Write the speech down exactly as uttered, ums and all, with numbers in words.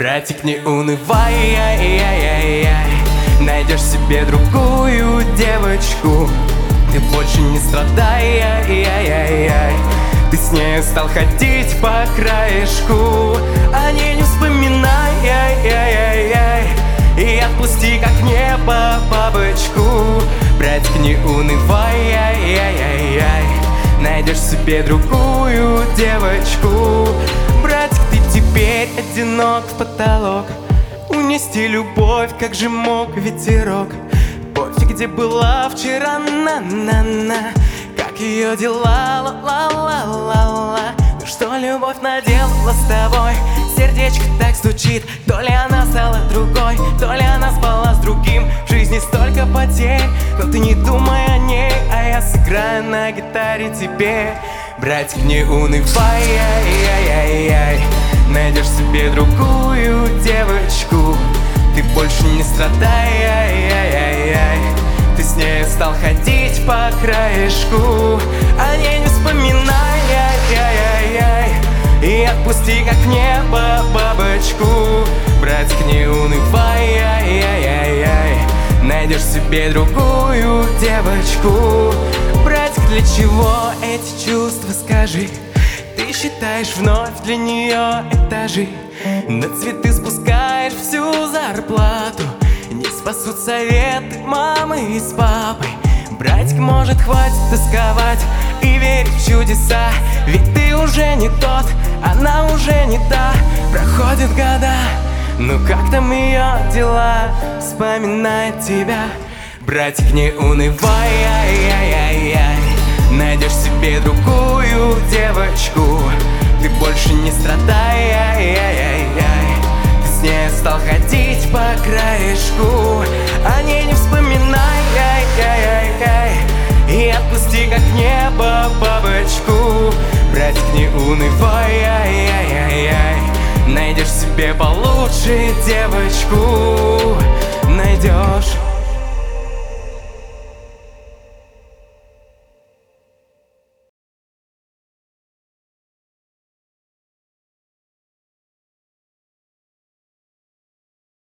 Братик, не унывай, ай-яй-яй-яй. Найдешь себе другую девочку, ты больше не страдай, ай-яй-яй-яй. Ты с ней стал ходить по краешку, о ней не вспоминай, ай-яй-яй-яй. И отпусти, как небо, бабочку. Братик, не унывай, ай-яй-яй-яй. Найдешь себе другую девочку. Братик, ты теперь одинок в потолок. Унести любовь, как же мог ветерок. Пофиг, где была вчера, на-на-на. Как ее дела, ла-ла-ла-ла-ла. Ну что любовь наделала с тобой? Сердечко так стучит. То ли она стала другой, то ли она спала с другим. В жизни столько потерь, но ты не думай о ней, а я сыграю на гитаре тебе. Братик, не унывай, ай-яй-яй-яй. Найдешь себе другую девочку, ты больше не страдай, ай-яй-яй-яй. Ты с ней стал ходить по краешку, о ней не вспоминай, ай-яй-яй-яй. И отпусти, как небо, бабочку. Братик, не унывай, ай-яй-яй-яй. Найдешь себе другую девочку. Братик, для чего эти чувства, скажи? Ты считаешь вновь для нее этажи, на цветы спускаешь всю зарплату. Не спасут советы мамы с папой. Братик, может, хватит тосковать и верить в чудеса, ведь ты уже не тот, она уже не та. Проходят года, ну как там ее дела? Вспоминает тебя. Братик, не унывай, ай-яй-яй-яй. Найдешь себе другую девочку, ты больше не страдай, ай-яй-яй-яй. Ты с ней стал ходить по краешку, о ней не вспоминай, ай-яй-яй-яй. И отпусти, как небо, бабочку. Братик, не унывай, ай-яй-яй-яй. Найдешь себе получше девочку, найдешь.